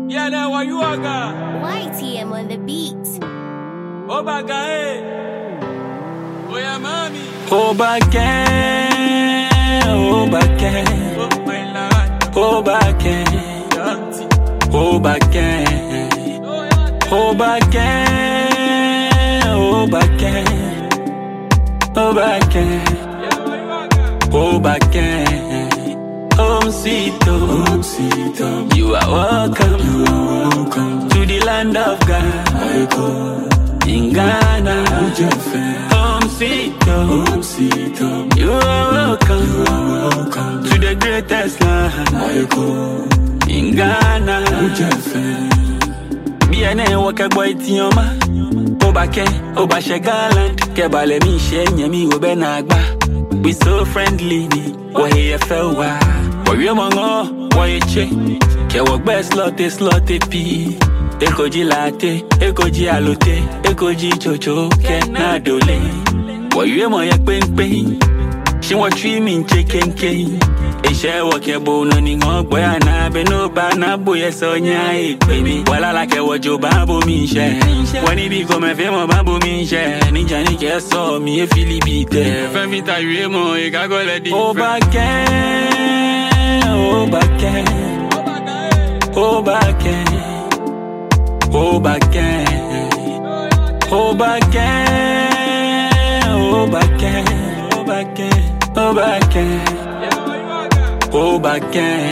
Yeah, now what you aga? YTM on the beat. Oh, baga, eh. Oh, yeah, mommy. Oh, baguette, oh, baguette, Oh, my lord. oh, baguette, Dirty. oh, baguette, Oh, yeah. oh, baguette, oh, baguette, oh, baguette, Yeah, what you aga? oh, baguette, Homecito, you are welcome, to the land of God, in Ghana, Homecito, you are welcome, to the greatest land, in Ghana, Biane waka boy tioma, Obake, Obashe Garland, Kebale mi shenye mi ubenagba. We so friendly, we here fell wa. We mongo, we che. Ke work best slotte pi. Ekoji latte, ekoji alote, ekoji chocho, ke na dole. We mo yak pen. She want treat me chicken. E she work your bone on in hog boy na be no bana boy so nya baby. Wala like e wojo babo mi she. When it become a femo babo mi she. Ninja ni ke so mi e fili bite. Femi ta yue mo e ka go le di. Oh baguette, oh baguette, oh baguette, oh baguette, oh baguette, oh baguette, oh baguette, oh baguette, Yeah, what you aga? oh baguette.